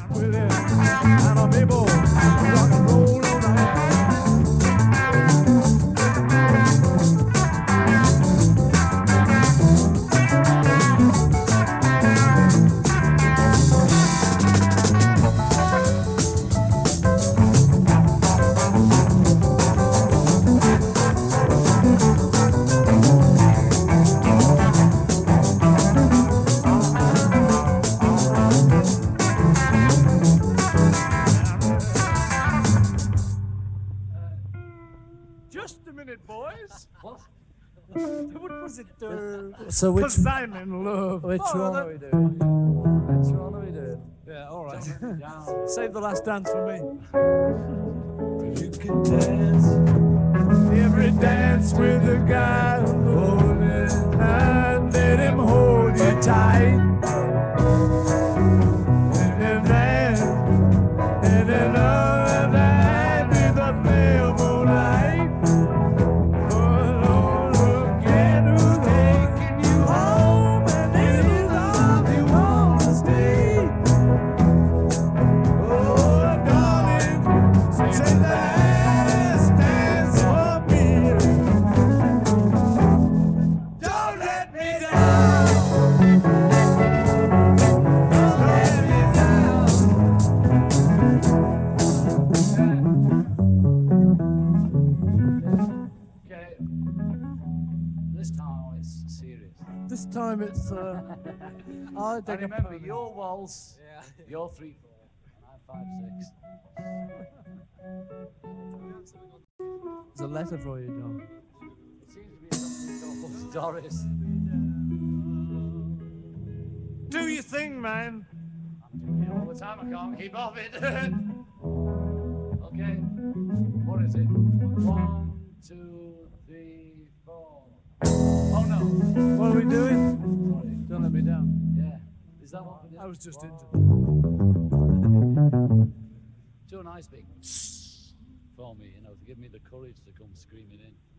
with it. And I'm able to rock and roll all night. Just a minute, boys. What? What was it? So which 'Cause I'm in love. one are we doing? Which one are we doing? Yeah, all right. Down. Save the last dance for me. You can dance. Every dance with a guy holding and let him hold you tight. And then another night with a pale moonlight. Oh Lord, again who's taking you home and in his arms you want to stay. Oh darling, say the last dance for me. Don't let me down. Don't let me down. Okay. This time it's serious. This time it's I And take a remember, pony. your waltz, your 3/4, and I'm 5/6. There's a letter for you, John. It seems to be something called Doris. Do your thing, man. I'm doing it all the time. I can't keep off it. Okay. What is it? 1, 2, 3, 4. Oh no. What are we doing? Sorry. Don't let me down. Yeah. Is that what we did? I was just injured. Do a nice big for me, to give me the courage to come screaming in.